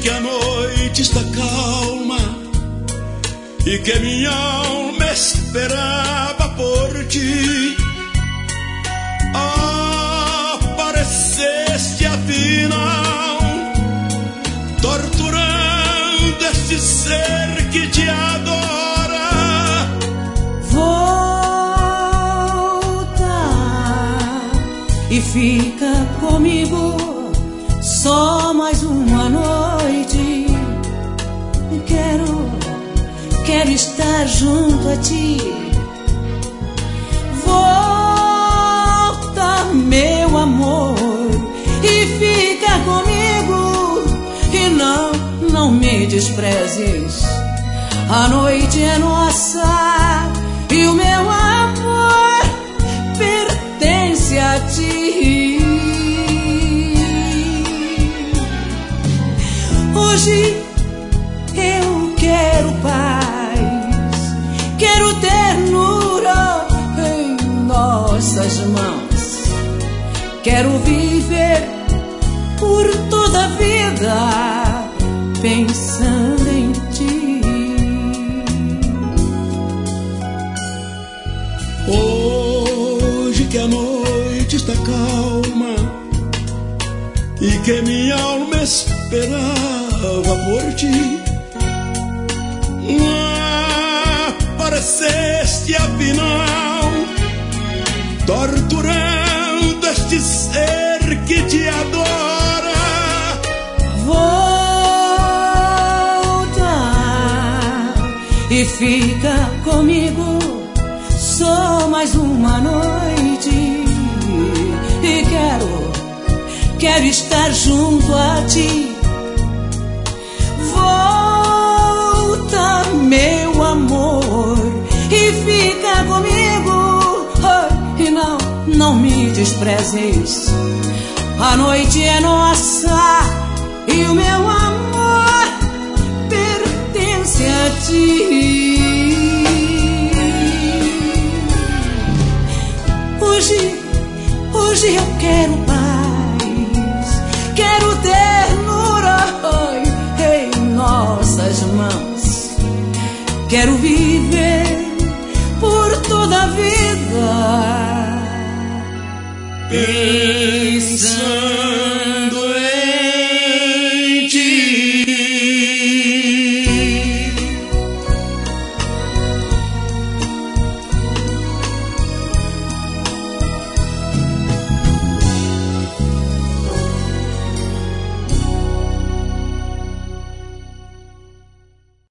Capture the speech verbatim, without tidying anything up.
que a noite está calma e que minha alma esperava por ti, apareceste afinal, torturando este ser que te adora. Volta e fica comigo só mais uma noite. Quero, quero estar junto a ti. Volta, meu amor, e fica comigo. E não, não me desprezes. A noite é nossa e o meu amor pertence a ti. Hoje eu quero paz, quero ternura em nossas mãos. Quero viver por toda a vida pensando em ti. Hoje que a noite está calma e que minha alma esperava por ti, apareceste afinal, torturando este ser que te adora. Volta e fica comigo só mais uma noite. E quero, quero estar junto a ti. Volta, meu amor, e fica comigo. Oh, e não, não me desprezes. A noite é nossa e o meu amor pertence a ti. Hoje, hoje eu quero paz, quero ternura em nossas mãos. Quero viver por toda a vida pensando